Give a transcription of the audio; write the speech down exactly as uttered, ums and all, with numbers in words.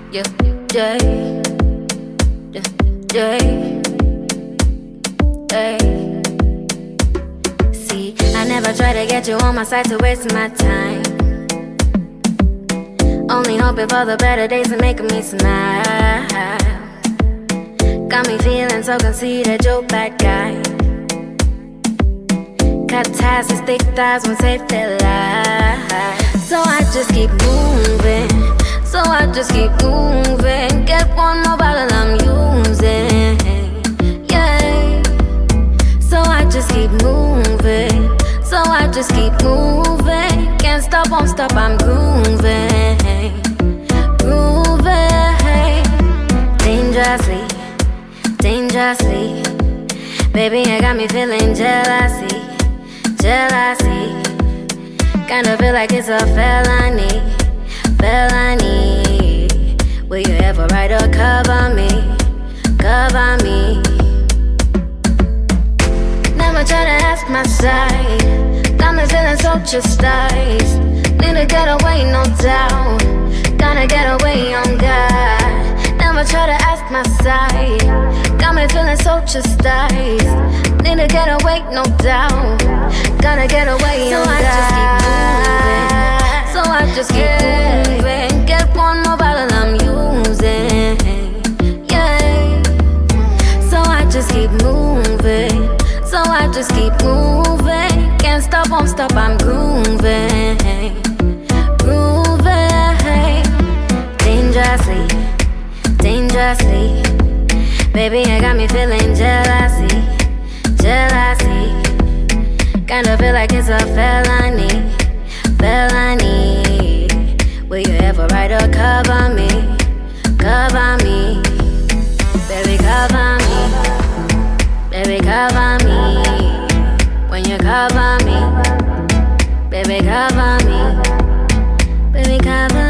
Yeah, yeah, yeah, yeah, yeah. See, I never try to get you on my side to waste my time. Only hoping for the better days and making me smile. Got me feeling so conceited, you're bad guy. Cut ties and stick thighs when safe to lie. So I just keep moving. So I just keep moving. Get one more bottle I'm using. Yeah. So I just keep moving. So I just keep moving. Can't stop, won't stop, I'm grooving. Grooving. Dangerously, dangerously. Baby, you got me feeling jealousy, jealousy. Kinda feel like it's a felony, felony. Will you ever write or cover me, cover me? Never try to ask my side. Got me feeling so chastised. Need to get away, no doubt. Gotta get away on God. Never try to ask my side. Got me feeling so chastised. Need to get away, no doubt. Gotta get away on God. So I just keep moving. So I just keep moving. Get one more bottle I'm using. Yeah. So I just keep moving. So I just keep moving. Can't stop, won't stop, I'm grooving. Grooving. Dangerously, dangerously. Baby, you got me feeling jealousy, jealousy. Kinda feel like it's a felony, felony. Will you ever write or cover me, cover me? Baby, cover me, baby, cover me. When you cover me, baby, cover me, baby, cover me.